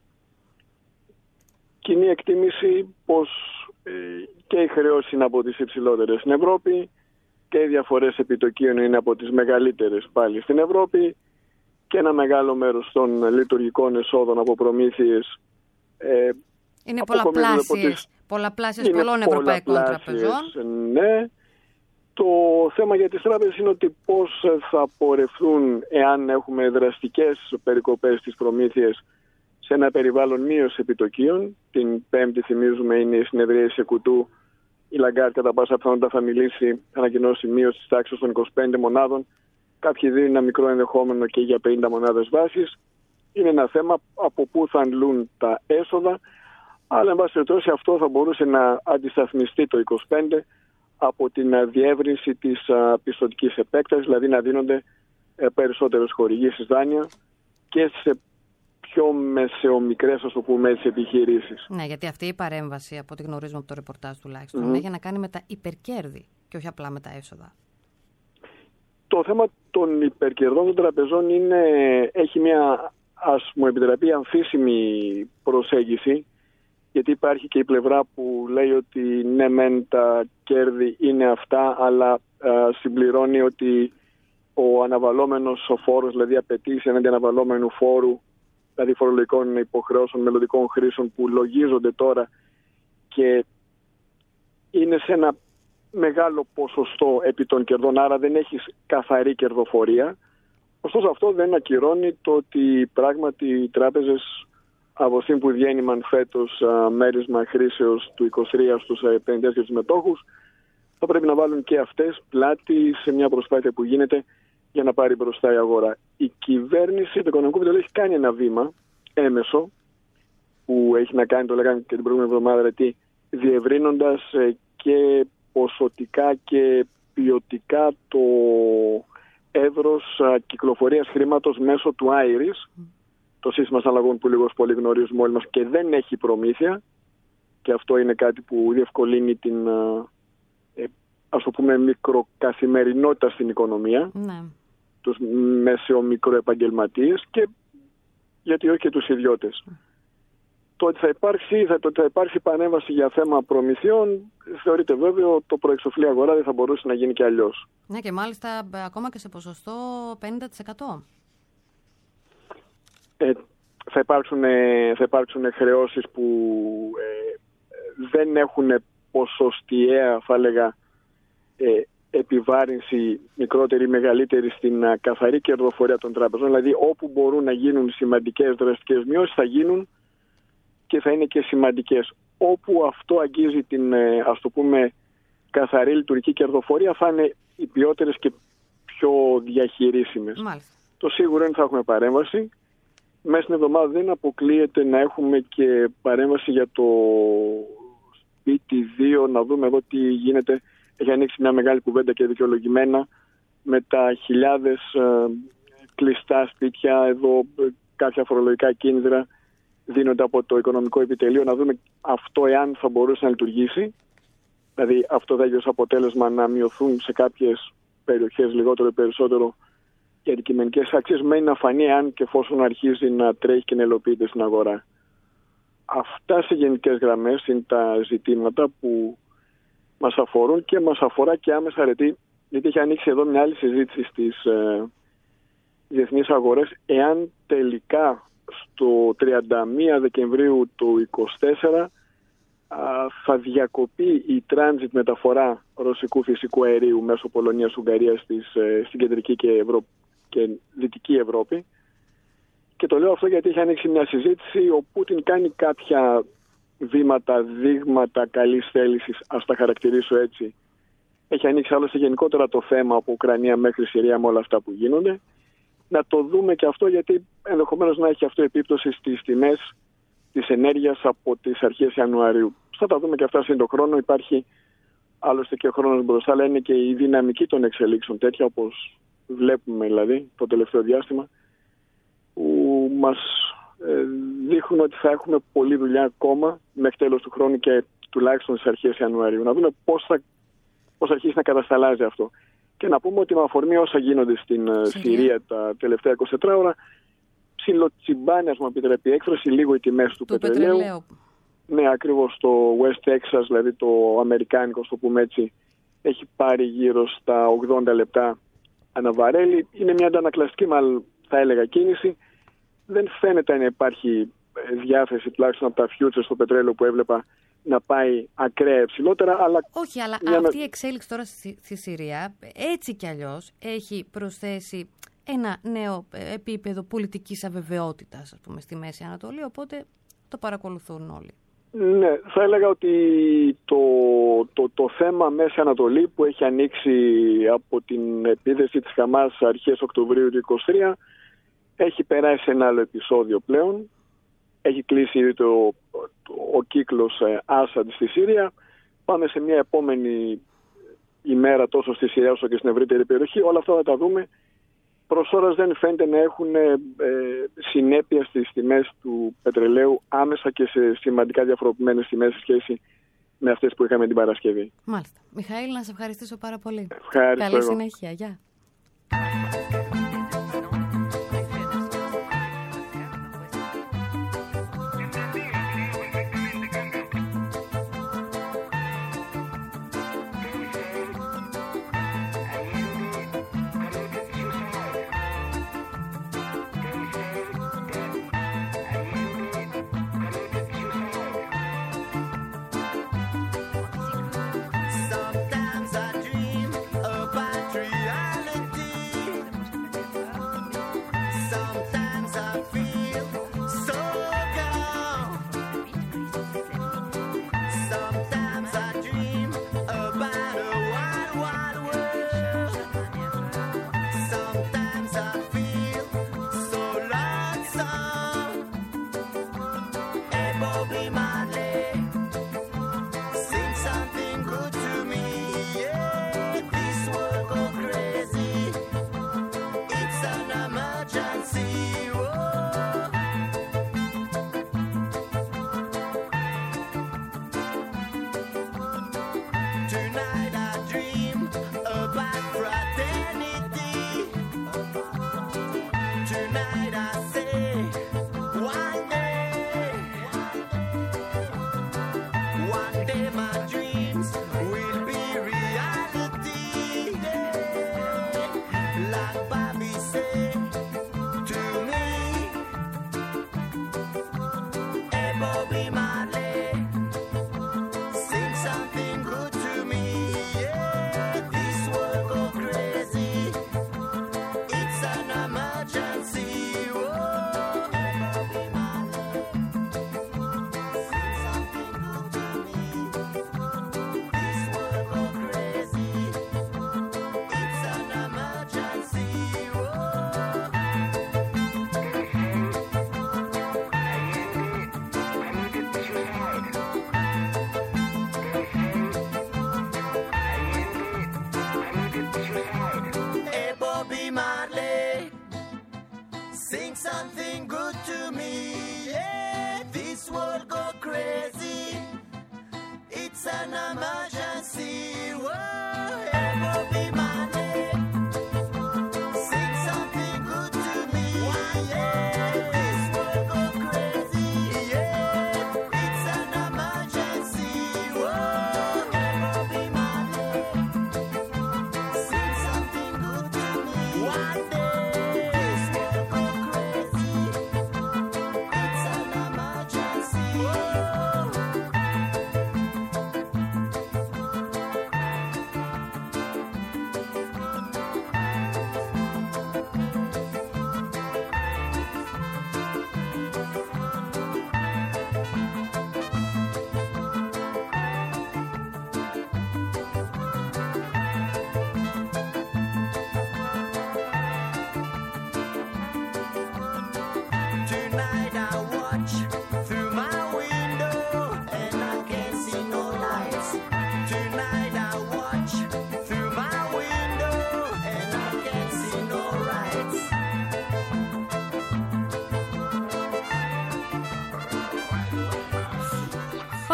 Κοινή εκτίμηση πως και οι χρεώσεις είναι από τις υψηλότερες στην Ευρώπη και οι διαφορές επιτοκίων είναι από τις μεγαλύτερες πάλι στην Ευρώπη και ένα μεγάλο μέρος των λειτουργικών εσόδων από προμήθειες
είναι πολλαπλάσιες πολλών ευρωπαϊκών τραπεζών.
Ναι. Το θέμα για τις τράπεζες είναι ότι πώς θα πορευθούν εάν έχουμε δραστικές περικοπές στις προμήθειες σε ένα περιβάλλον μείωση επιτοκίων. Την Πέμπτη, θυμίζουμε, είναι η συνεδρίαση Κουτού. Η Λαγκάρτ κατά πάσα πιθανότητα θα μιλήσει, ανακοινώσει μείωση της τάξης των 25 μονάδων. Κάποιοι δίνουν ένα μικρό ενδεχόμενο και για 50 μονάδες βάσης. Είναι ένα θέμα από πού θα αντλούν τα έσοδα. Αλλά, εν πάση περιπτώσει, αυτό θα μπορούσε να αντισταθμιστεί το 25 από την διεύρυνση της πιστωτικής επέκτασης, δηλαδή να δίνονται περισσότερες χορηγήσεις δάνεια και σε πιο μεσαιομικρές, ας το πούμε έτσι, επιχειρήσεις.
Ναι, γιατί αυτή η παρέμβαση, από ό,τι γνωρίζουμε από το ρεπορτάζ τουλάχιστον, έχει να κάνει με τα υπερκέρδη και όχι απλά με τα έσοδα.
Το θέμα των υπερκερδών των τραπεζών έχει μια, ας μου επιτραπεί, αμφίσιμη προσέγγιση, γιατί υπάρχει και η πλευρά που λέει ότι ναι μεν τα κέρδη είναι αυτά, αλλά συμπληρώνει ότι ο αναβαλώμενος φόρος, δηλαδή απαιτήσει έναντι αναβαλώμενου φόρου, δηλαδή φορολογικών υποχρεώσεων, μελλοντικών χρήσεων που λογίζονται τώρα και είναι σε ένα μεγάλο ποσοστό επί των κερδών, άρα δεν έχεις καθαρή κερδοφορία. Ωστόσο αυτό δεν ακυρώνει το ότι πράγματι οι τράπεζες από στιγμή που διένυμαν φέτος μέρισμα χρήσεως του 23 στους επενδυτές και τους μετόχους, θα πρέπει να βάλουν και αυτές πλάτη σε μια προσπάθεια που γίνεται για να πάρει μπροστά η αγορά. Η κυβέρνηση, το Οικονομικό Επιτελείο, έχει κάνει ένα βήμα έμεσο που έχει να κάνει, το λέγαμε και την προηγούμενη εβδομάδα, δηλαδή διευρύνοντας και ποσοτικά και ποιοτικά το εύρος κυκλοφορίας χρήματος μέσω του IRIS, το σύστημα συναλλαγών που λίγος πολύ γνωρίζουμε όλοι μας και δεν έχει προμήθεια, και αυτό είναι κάτι που διευκολύνει την ας το πούμε μικροκαθημερινότητα στην οικονομία, ναι, τους μεσαιομικροεπαγγελματίες και γιατί όχι και τους ιδιώτες. Το ότι θα υπάρξει πανέμβαση για θέμα προμηθειών θεωρείται βέβαιο, το προεξοφλεί αγορά, δεν θα μπορούσε να γίνει και αλλιώς.
Ναι, και μάλιστα ακόμα και σε ποσοστό 50%.
Θα υπάρξουν χρεώσεις που δεν έχουν ποσοστιαία, θα έλεγα, επιβάρυνση μικρότερη ή μεγαλύτερη στην καθαρή κερδοφορία των τραπεζών. Δηλαδή όπου μπορούν να γίνουν σημαντικές δραστικές μειώσεις θα γίνουν και θα είναι και σημαντικές. Όπου αυτό αγγίζει την, ας το πούμε, καθαρή λειτουργική κερδοφορία θα είναι οι ποιότερες και πιο διαχειρίσιμες.
Μάλιστα.
Το σίγουρο είναι ότι θα έχουμε παρέμβαση. Μέσα στην εβδομάδα δεν αποκλείεται να έχουμε και παρέμβαση για το PT2, να δούμε εδώ τι γίνεται. Έχει ανοίξει μια μεγάλη κουβέντα και δικαιολογημένα με τα χιλιάδες κλειστά σπίτια, εδώ κάποια φορολογικά κίνητρα δίνονται από το Οικονομικό Επιτελείο, να δούμε αυτό εάν θα μπορούσε να λειτουργήσει. Δηλαδή αυτό θα έχει ως αποτέλεσμα να μειωθούν σε κάποιες περιοχές λιγότερο ή περισσότερο οι αντικειμενικές αξίες, μένει να φανεί αν και εφόσον αρχίζει να τρέχει και να υλοποιείται στην αγορά. Αυτά σε γενικές γραμμές είναι τα ζητήματα που μας αφορούν και μας αφορά και άμεσα αρετή, γιατί έχει ανοίξει εδώ μια άλλη συζήτηση στις διεθνείς αγορές, εάν τελικά στο 31 Δεκεμβρίου του 2024 θα διακοπεί η τράνζιτ μεταφορά ρωσικού φυσικού αερίου μέσω Πολωνίας-Ουγγαρίας στην κεντρική και δυτική Ευρώπη. Και το λέω αυτό γιατί έχει ανοίξει μια συζήτηση. Ο Πούτιν κάνει κάποια δείγματα καλής θέλησης, ας τα χαρακτηρίσω έτσι. Έχει ανοίξει άλλωστε γενικότερα το θέμα από Ουκρανία μέχρι Συρία με όλα αυτά που γίνονται. Να το δούμε και αυτό, γιατί ενδεχομένως να έχει αυτό επίπτωση στις τιμές της ενέργειας από τις αρχές Ιανουαρίου. Θα τα δούμε και αυτά σύν το χρόνο. Υπάρχει άλλωστε και ο χρόνος μπροστά, αλλά είναι και η δυναμική των εξελίξεων τέτοια, όπως βλέπουμε δηλαδή το τελευταίο διάστημα, που μας δείχνουν ότι θα έχουμε πολλή δουλειά ακόμα μέχρι τέλος του χρόνου και τουλάχιστον στις αρχές Ιανουαρίου. Να δούμε πώς θα αρχίσει να κατασταλάζει αυτό. Και να πούμε ότι με αφορμή όσα γίνονται στην Συρία τα τελευταία 24 ώρα, ψιλοτσιμπάνε, ας μου επιτρέπει η έκφραση, λίγο οι τιμές του πετρελαίου. Ναι, ακριβώς το West Texas, δηλαδή το αμερικάνικο, στο πούμε έτσι, έχει πάρει γύρω στα 80 λεπτά αναβαρέλι. Είναι μια αντανακλαστική, μάλλον θα έλεγα, κίνηση. Δεν φαίνεται να υπάρχει διάθεση, τουλάχιστον από τα futures στο πετρέλαιο που έβλεπα, να πάει ακραία υψηλότερα. Αλλά
όχι, αλλά αυτή η εξέλιξη τώρα στη Συρία, έτσι κι αλλιώς, έχει προσθέσει ένα νέο επίπεδο πολιτικής αβεβαιότητας, ας πούμε, στη Μέση Ανατολή, οπότε το παρακολουθούν όλοι.
Ναι, θα έλεγα ότι το θέμα Μέση Ανατολή που έχει ανοίξει από την επίθεση της Χαμάς αρχές Οκτωβρίου του 2023 έχει περάσει σε ένα άλλο επεισόδιο πλέον. Έχει κλείσει ήδη ο κύκλος Άσαντ στη Συρία. Πάμε σε μια επόμενη ημέρα τόσο στη Συρία όσο και στην ευρύτερη περιοχή. Όλα αυτά θα τα δούμε. Προς ώρας δεν φαίνεται να έχουν συνέπεια στις τιμές του πετρελαίου άμεσα και σε σημαντικά διαφοροποιημένες τιμές σε σχέση με αυτές που είχαμε την Παρασκευή.
Μάλιστα. Μιχαήλ, να σε ευχαριστήσω πάρα πολύ.
Ευχαριστώ.
Καλή συνέχεια. Γεια.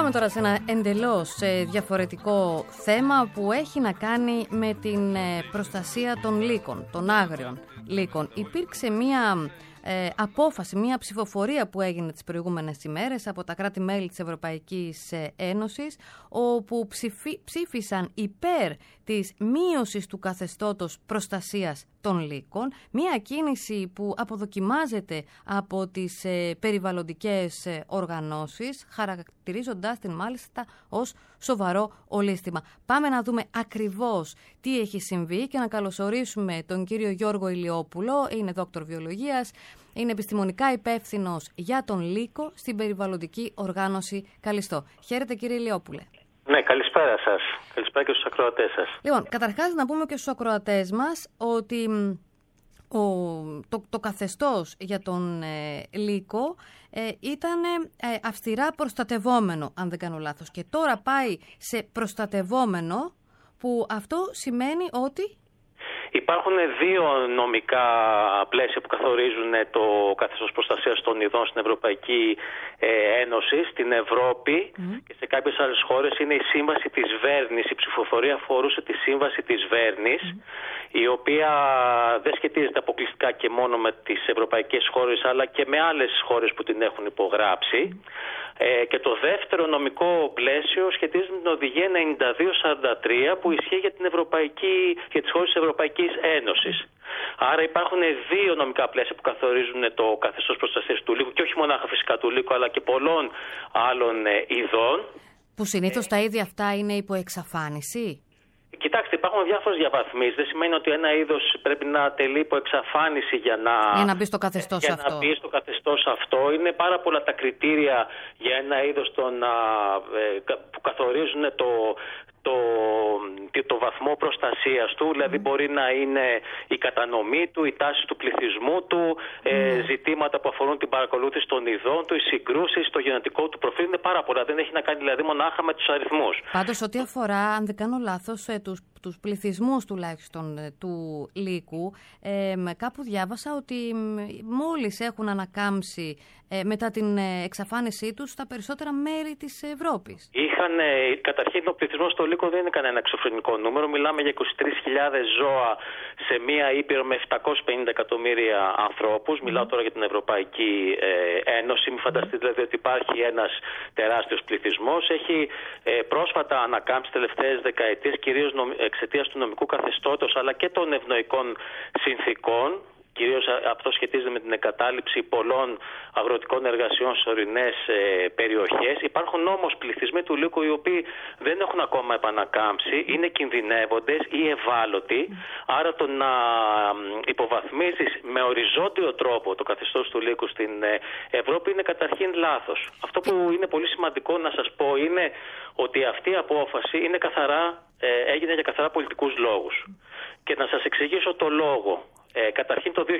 Πάμε τώρα σε ένα εντελώς διαφορετικό θέμα που έχει να κάνει με την προστασία των λύκων, των άγριων λύκων. Υπήρξε μία απόφαση, μία ψηφοφορία που έγινε τις προηγούμενες ημέρες από τα κράτη-μέλη της Ευρωπαϊκής Ένωσης, όπου ψήφισαν υπέρ της μείωσης του καθεστώτος προστασίας των λύκων, μία κίνηση που αποδοκιμάζεται από τις περιβαλλοντικές οργανώσεις, χαρακτηρίζοντάς την μάλιστα ως σοβαρό ολίσθημα. Πάμε να δούμε ακριβώς τι έχει συμβεί και να καλωσορίσουμε τον κύριο Γιώργο Ηλιόπουλο, είναι δόκτωρ βιολογίας, είναι επιστημονικά υπεύθυνος για τον λύκο στην περιβαλλοντική οργάνωση Καλιστό. Χαίρετε κύριε Ηλιόπουλε.
Ναι, καλησπέρα σας. Καλησπέρα και στους ακροατές σας.
Λοιπόν, καταρχάς να πούμε και στους ακροατές μας ότι το καθεστώς για τον λύκο ήταν αυστηρά προστατευόμενο, αν δεν κάνω λάθος. Και τώρα πάει σε προστατευόμενο, που αυτό σημαίνει ότι...
Υπάρχουν δύο νομικά πλαίσια που καθορίζουν το καθεστώς προστασίας των ειδών στην Ευρωπαϊκή Ένωση, στην Ευρώπη και σε κάποιες άλλες χώρες. Είναι η Σύμβαση της Βέρνης. Η ψηφοφορία αφορούσε τη Σύμβαση της Βέρνης, η οποία δεν σχετίζεται αποκλειστικά και μόνο με τις ευρωπαϊκές χώρες, αλλά και με άλλες χώρες που την έχουν υπογράψει. Και το δεύτερο νομικό πλαίσιο σχετίζεται με την Οδηγία 9243 που ισχύει για τις χώρες της Ευρωπαϊκής Ένωσης. Άρα υπάρχουν δύο νομικά πλαίσια που καθορίζουν το καθεστώς προστασίας του λύκου, και όχι μονάχα φυσικά του λύκου, αλλά και πολλών άλλων ειδών.
Που συνήθως τα ίδια αυτά είναι υπό εξαφάνιση.
Κοιτάξτε, υπάρχουν διάφορες διαβαθμίσεις. Δεν σημαίνει ότι ένα είδος πρέπει να τελεί υπό εξαφάνιση για να
μπει στο καθεστώς αυτό.
Να μπει στο καθεστώς αυτό. Είναι πάρα πολλά τα κριτήρια για ένα είδος που καθορίζουν το βαθμό προστασίας του. Δηλαδή μπορεί να είναι η κατανομή του, η τάση του πληθυσμού του, ζητήματα που αφορούν την παρακολούθηση των ειδών του, οι συγκρούσεις, το γενετικό του προφίλ. Είναι πάρα πολλά. Δεν έχει να κάνει δηλαδή μονάχα με τους αριθμούς.
Πάντως, ό,τι αφορά, αν δεν κάνω λάθος, τους πληθυσμούς τουλάχιστον του λύκου, κάπου διάβασα ότι μόλις έχουν ανακάμψει μετά την εξαφάνισή τους στα περισσότερα μέρη της Ευρώπης.
Καταρχήν ο πληθυσμός στο λύκο δεν είναι κανένα εξωφρενικό νούμερο. Μιλάμε για 23.000 ζώα σε μία ήπειρο με 750 εκατομμύρια ανθρώπους. Μιλάω τώρα για την Ευρωπαϊκή Ένωση. Μην φανταστείτε δηλαδή ότι υπάρχει ένας τεράστιος πληθυσμός. Έχει πρόσφατα ανακάμψει τελευταίες δεκαετίες, κυρίως εξαιτίας του νομικού καθεστώτος αλλά και των ευνοϊκών συνθήκων. Κυρίως αυτό σχετίζεται με την εγκατάλειψη πολλών αγροτικών εργασιών σε ορεινές περιοχές. Υπάρχουν όμως πληθυσμοί του λύκου οι οποίοι δεν έχουν ακόμα επανακάμψει, είναι κινδυνεύοντες ή ευάλωτοι. Άρα το να υποβαθμίσεις με οριζόντιο τρόπο το καθεστώς του λύκου στην Ευρώπη είναι καταρχήν λάθος. Αυτό που είναι πολύ σημαντικό να σας πω είναι ότι αυτή η απόφαση είναι έγινε για καθαρά πολιτικούς λόγους. Και να σας εξηγήσω το λόγο. Καταρχήν το 2022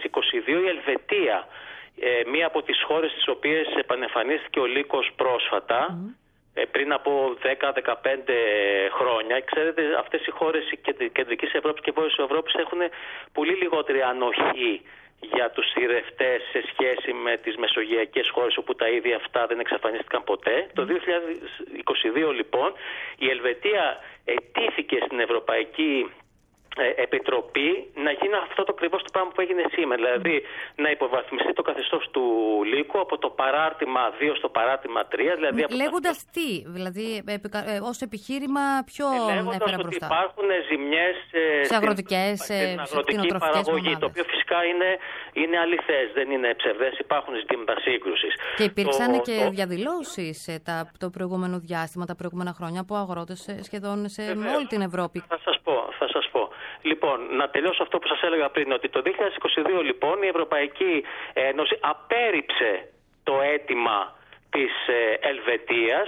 η Ελβετία, μία από τις χώρες τις οποίες επανεμφανίστηκε ο λύκος πρόσφατα, πριν από 10-15 χρόνια. Ξέρετε, αυτές οι χώρες κεντρικής Ευρώπης και βόρειας Ευρώπης έχουν πολύ λιγότερη ανοχή για τους θηρευτές σε σχέση με τις μεσογειακές χώρες όπου τα είδη αυτά δεν εξαφανίστηκαν ποτέ. Το 2022 λοιπόν η Ελβετία αιτήθηκε στην Ευρωπαϊκή Επιτροπή να γίνει αυτό το ακριβώς το πράγμα που έγινε σήμερα. Δηλαδή να υποβαθμιστεί το καθεστώς του λύκου από το παράρτημα 2 στο παράρτημα 3. Δηλαδή
λέγοντας τι, δηλαδή ως επιχείρημα ποιο έφερα μπροστά. Ότι
υπάρχουν ζημιές
σε αγροτικές,
στην αγροτική παραγωγή, το οποίο φυσικά είναι αληθές, δεν είναι ψευδές, υπάρχουν ζητήματα σύγκρουσης.
Και υπήρξαν και διαδηλώσεις το προηγούμενο διάστημα, τα προηγούμενα χρόνια από αγρότες σχεδόν σε όλη την Ευρώπη.
Θα σας πω. Λοιπόν, να τελειώσω αυτό που σας έλεγα πριν, ότι το 2022 λοιπόν η Ευρωπαϊκή Ένωση απέρριψε το αίτημα της Ελβετίας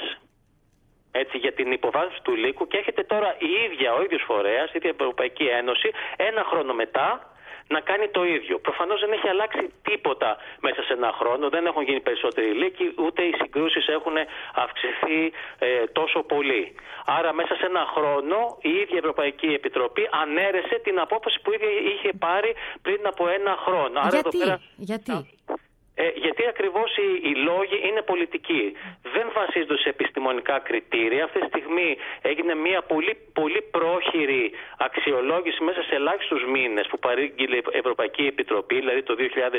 για την υποβάθμιση του λύκου και έχετε τώρα ο ίδιος φορέας, η ίδια Ευρωπαϊκή Ένωση, ένα χρόνο μετά να κάνει το ίδιο. Προφανώς δεν έχει αλλάξει τίποτα μέσα σε ένα χρόνο, δεν έχουν γίνει περισσότεροι λύκοι, ούτε οι συγκρούσεις έχουν αυξηθεί τόσο πολύ. Άρα μέσα σε ένα χρόνο η ίδια Ευρωπαϊκή Επιτροπή ανέρεσε την απόφαση που ήδη είχε πάρει πριν από ένα χρόνο.
Γιατί?
Γιατί Αυτοί ακριβώς οι λόγοι είναι πολιτικοί. Δεν βασίζονται σε επιστημονικά κριτήρια. Αυτή τη στιγμή έγινε μια πολύ πρόχειρη αξιολόγηση μέσα σε ελάχιστους μήνες που παρήγγειλε η Ευρωπαϊκή Επιτροπή, δηλαδή το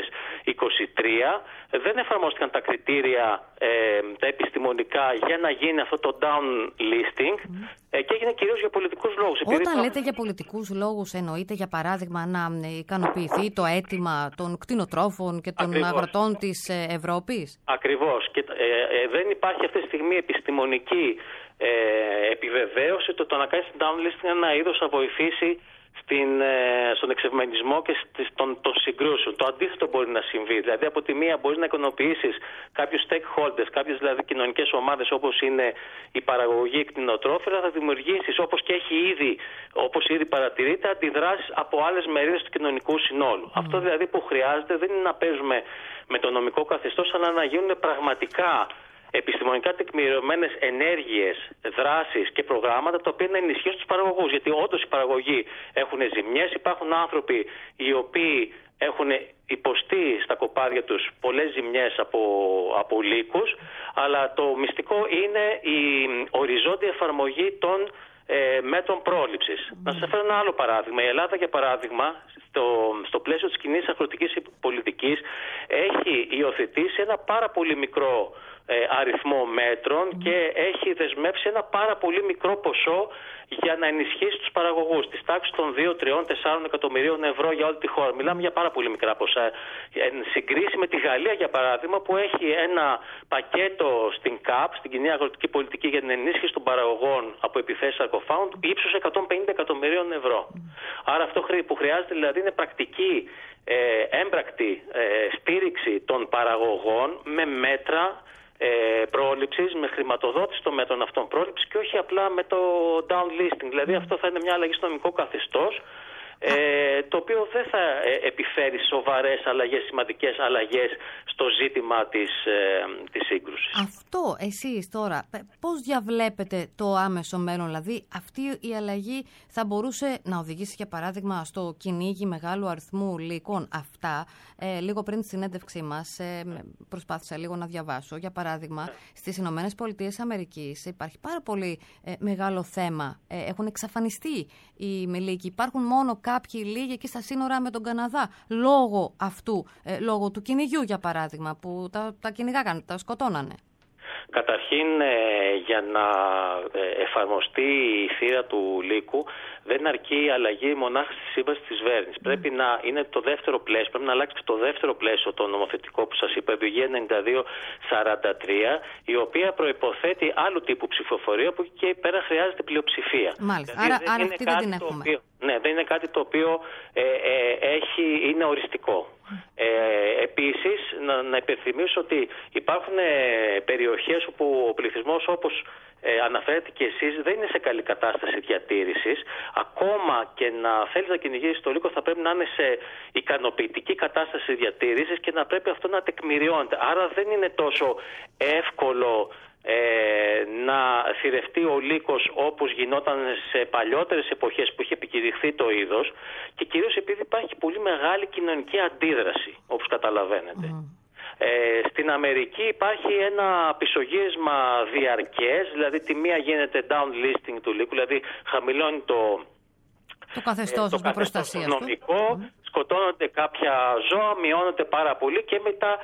2023. Δεν εφαρμόστηκαν τα κριτήρια τα επιστημονικά για να γίνει αυτό το downlisting και έγινε κυρίως για πολιτικούς λόγους.
Όταν λέτε για πολιτικούς λόγους, εννοείται για παράδειγμα να ικανοποιηθεί το αίτημα των κτηνοτρόφων και των αγροτών της Ευρώπης? Ακριβώς.
Και δεν υπάρχει αυτή τη στιγμή επιστημονική επιβεβαίωση ότι το να κάνει downlisting είναι ένα είδος να βοηθήσει στον εξευμενισμό και των συγκρούσεων. Το αντίθετο μπορεί να συμβεί. Δηλαδή, από τη μία μπορεί να ικανοποιήσεις κάποιους stakeholders, κάποιες δηλαδή κοινωνικές ομάδες όπως είναι η παραγωγή κτηνοτρόφων, θα δημιουργήσεις, όπως ήδη παρατηρείται, αντιδράσεις από άλλες μερίδες του κοινωνικού συνόλου. Αυτό δηλαδή που χρειάζεται δεν είναι να παίζουμε με το νομικό καθεστώς, αλλά να γίνουν πραγματικά επιστημονικά τεκμηριωμένες ενέργειες, δράσεις και προγράμματα τα οποία να ενισχύσουν τους παραγωγούς. Γιατί όντως οι παραγωγοί έχουν ζημιές, υπάρχουν άνθρωποι οι οποίοι έχουν υποστεί στα κοπάδια τους πολλές ζημιές από λύκους, αλλά το μυστικό είναι η οριζόντια εφαρμογή των μέτρων πρόληψης. Να σας φέρω ένα άλλο παράδειγμα. Η Ελλάδα, για παράδειγμα, στο πλαίσιο της κοινής αγροτικής πολιτικής έχει υιοθετήσει ένα πάρα πολύ μικρό αριθμό μέτρων και έχει δεσμεύσει ένα πάρα πολύ μικρό ποσό για να ενισχύσει τους παραγωγούς της τάξης των 2, 3, 4 εκατομμυρίων ευρώ για όλη τη χώρα. Μιλάμε για πάρα πολύ μικρά ποσά. Εν συγκρίση με τη Γαλλία, για παράδειγμα, που έχει ένα πακέτο στην ΚΑΠ, στην κοινή αγροτική πολιτική, για την ενίσχυση των παραγωγών από επιθέσεις αρκοφάων ύψους 150 εκατομμυρίων ευρώ. Άρα αυτό που χρειάζεται δηλαδή είναι πρακτική, έμπρακτη στήριξη των παραγωγών με μέτρα πρόληψης, με χρηματοδότηση των μέτρων αυτών πρόληψης και όχι απλά με το downlisting. Δηλαδή αυτό θα είναι μια αλλαγή στο νομικό καθεστώς, το οποίο δεν θα επιφέρει σοβαρές αλλαγές, σημαντικές αλλαγές στο ζήτημα της σύγκρουσης.
Αυτό εσείς τώρα πώς διαβλέπετε το άμεσο μέλλον? Δηλαδή αυτή η αλλαγή θα μπορούσε να οδηγήσει για παράδειγμα στο κυνήγι μεγάλου αριθμού λύκων? Αυτά λίγο πριν τη συνέντευξή μας προσπάθησα λίγο να διαβάσω. Για παράδειγμα στις Ηνωμένες Πολιτείες Αμερικής υπάρχει πάρα πολύ μεγάλο θέμα. Έχουν εξαφανιστεί οι μελίκοι. Υπάρχουν μόνο κάποιοι λίγοι εκεί στα σύνορα με τον Καναδά λόγω αυτού, λόγω του κυνηγιού για παράδειγμα, που τα κυνηγάγανε, τα σκοτώνανε.
Καταρχήν, για να εφαρμοστεί η θύρα του λύκου δεν αρκεί η αλλαγή μονάχα στη σύμβαση της Βέρνης. Πρέπει να είναι το δεύτερο πλαίσιο, πρέπει να αλλάξει το δεύτερο πλαίσιο το νομοθετικό που σας είπα, η Οδηγία 92-43, η οποία προϋποθέτει άλλου τύπου ψηφοφορία, που εκεί πέρα χρειάζεται πλειοψηφία.
Μάλιστα, δηλαδή, άρα αυτή δεν την έχουμε.
Δεν είναι κάτι το οποίο είναι οριστικό. Επίσης, να υπενθυμίσω ότι υπάρχουν περιοχές όπου ο πληθυσμός, όπως αναφέρετε και εσείς, δεν είναι σε καλή κατάσταση διατήρησης. Ακόμα και να θέλεις να κυνηγήσεις το λύκο θα πρέπει να είναι σε ικανοποιητική κατάσταση διατήρησης και να πρέπει αυτό να τεκμηριώνεται. Άρα δεν είναι τόσο εύκολο να θηρευτεί ο λύκος όπως γινόταν σε παλιότερες εποχές που είχε επικηρυχθεί το είδος, και κυρίως επειδή υπάρχει πολύ μεγάλη κοινωνική αντίδραση, όπως καταλαβαίνετε. Στην Αμερική υπάρχει ένα πισωγύρισμα διαρκές, δηλαδή τη μία γίνεται downlisting του λύκου, δηλαδή χαμηλώνει το
καθεστώς
νομικό, σκοτώνονται κάποια ζώα, μειώνονται πάρα πολύ και μετά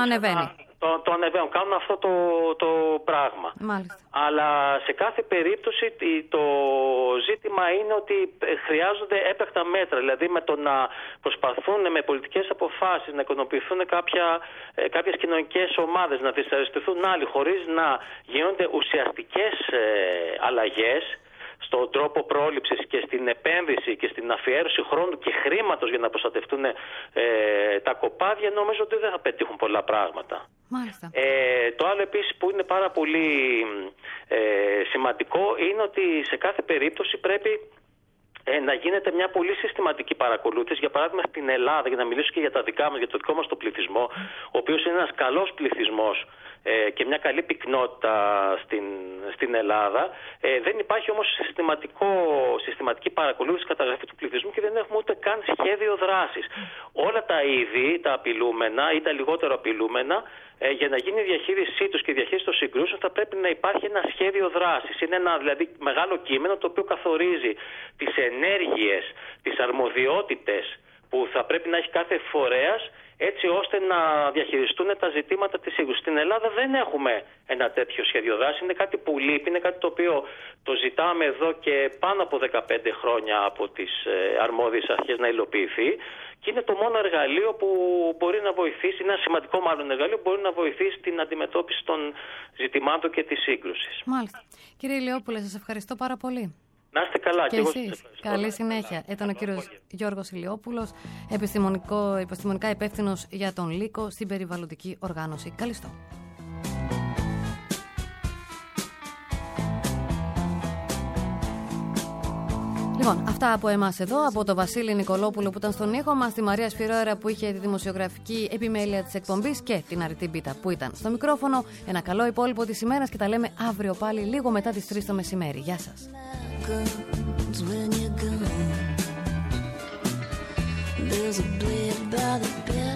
το ανεβαίνουν, κάνουν αυτό το πράγμα.
Μάλιστα.
Αλλά σε κάθε περίπτωση το ζήτημα είναι ότι χρειάζονται έπρακτα μέτρα. Δηλαδή με το να προσπαθούν με πολιτικές αποφάσεις να ικανοποιηθούν κάποιες κοινωνικές ομάδες, να δυσαρεστηθούν άλλοι, χωρίς να γίνονται ουσιαστικές αλλαγές στον τρόπο πρόληψης και στην επένδυση και στην αφιέρωση χρόνου και χρήματος για να προστατευτούν τα κοπάδια, νομίζω ότι δεν θα πετύχουν πολλά πράγματα.
Μάλιστα.
Το άλλο επίσης που είναι πάρα πολύ σημαντικό είναι ότι σε κάθε περίπτωση πρέπει να γίνεται μια πολύ συστηματική παρακολούθηση. Για παράδειγμα, στην Ελλάδα, για να μιλήσω και για τα δικά μας, για το δικό μας το πληθυσμό, ο οποίος είναι ένας καλός πληθυσμός και μια καλή πυκνότητα στην Ελλάδα, δεν υπάρχει όμως συστηματική παρακολούθηση, καταγραφή του πληθυσμού και δεν έχουμε ούτε καν σχέδιο δράσης. Όλα τα είδη, τα απειλούμενα ή τα λιγότερο απειλούμενα, για να γίνει η διαχείρισή τους και η διαχείριση των συγκρούσεων θα πρέπει να υπάρχει ένα σχέδιο δράσης. Είναι ένα δηλαδή μεγάλο κείμενο το οποίο καθορίζει τις ενέργειες, τις αρμοδιότητες που θα πρέπει να έχει κάθε φορέας έτσι ώστε να διαχειριστούν τα ζητήματα της σύγκρουσης. Στην Ελλάδα δεν έχουμε ένα τέτοιο σχέδιο δράσης. Είναι κάτι που λείπει, είναι κάτι το οποίο το ζητάμε εδώ και πάνω από 15 χρόνια από τις αρμόδιες αρχές να υλοποιηθεί. Και είναι το μόνο εργαλείο που μπορεί να βοηθήσει, είναι ένα σημαντικό μάλλον εργαλείο που μπορεί να βοηθήσει την αντιμετώπιση των ζητημάτων και της σύγκρουσης.
Μάλιστα. Κύριε Ηλιόπουλε, σας ευχαριστώ πάρα πολύ.
Να είστε καλά
και εσείς. Καλή συνέχεια. Ήταν ο κύριος Γιώργος Ηλιόπουλος, επιστημονικά υπεύθυνος για τον Λύκο στην περιβαλλοντική οργάνωση. Καλησπέρα. Λοιπόν, αυτά από εμάς εδώ, από τον Βασίλη Νικολόπουλο που ήταν στον ήχο μας, τη Μαρία Σπυρόερα που είχε τη δημοσιογραφική επιμέλεια της εκπομπής και την Αριτή Μπίτα που ήταν στο μικρόφωνο. Ένα καλό υπόλοιπο της ημέρας και τα λέμε αύριο πάλι λίγο μετά τις 3 το μεσημέρι. Γεια σας. There's a blade by the bed.